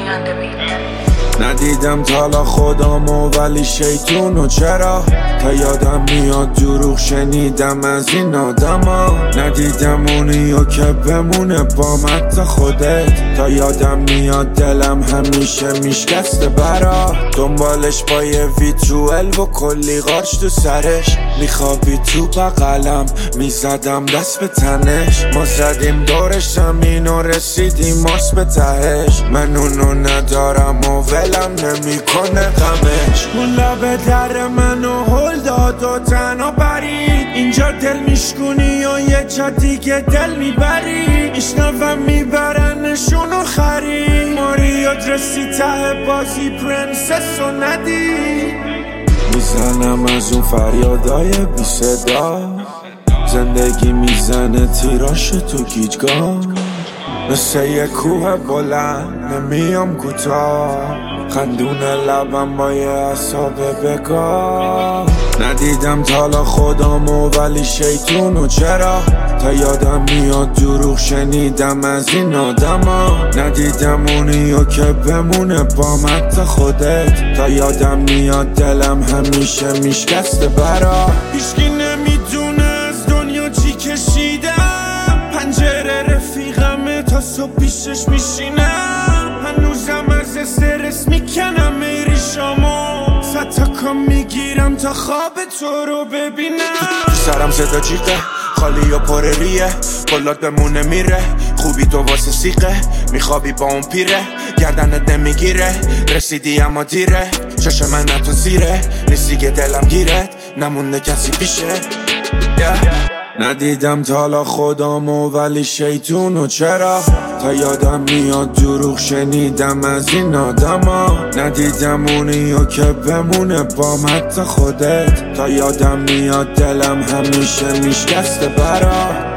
ندیدم تالا خودمو ولی شیطونو چرا تا یادم میاد دروغ شنیدم از این آدما. ندیدم اونیو که بمونه با مت خودت تا یادم میاد دلم همیشه میشکسته برا دنبالش با یه ویتروال و کلی قارچ تو سرش میخوابی تو بغلم میزدم دست به تنش. ما زدیم دورش زمین و رسیدیم ماست به تهش. من اونو ندارم و ولم نمیکنه غمش. اون لب در منو هل داد و تنها برید اینجا دل میشکنی و یه جا دیگه دل میبری. میشنوم میبرنشون و خرید ماریات رسی ته بازی پرنسس و ندید. میزنم از اون فریادای بی صدا زندگی میزنه تیراش تو گیجگاه مثل یه کوه بلند نمیام کوتاه خندون لبم با یه عصاب بگاه. ندیدم تالا خودمو ولی شیطونو چرا تا یادم میاد دروغ شنیدم از این آدما. ندیدم اونیو که بمونه با مت خودت تا یادم میاد دلم همیشه میشکسته برا. هیچکی نمیدونه از دنیا چی کشیدم پنجره رفیقمه تا صبح پیشش میشینم هنوزم از استرس میکنم ایریشامو صد تا کام میگیرم تا خواب تو رو ببینم. سرم صدا جیغه خالی و پر ریه بلاد بمونه میره خوبی تو واسه سیقه میخوابی با اون پیره گردنت نمیگیره رسیدی اما دیره چشم من تو زیره نیستی که دلم گیرت نمونده کسی پیشه ندیدم تالا خودمو ولی شیطونو چرا تا یادم میاد دروغ شنیدم از این آدما. ندیدم اونیو که بمونه با مت خودت تا یادم میاد دلم همیشه میشکسته برا.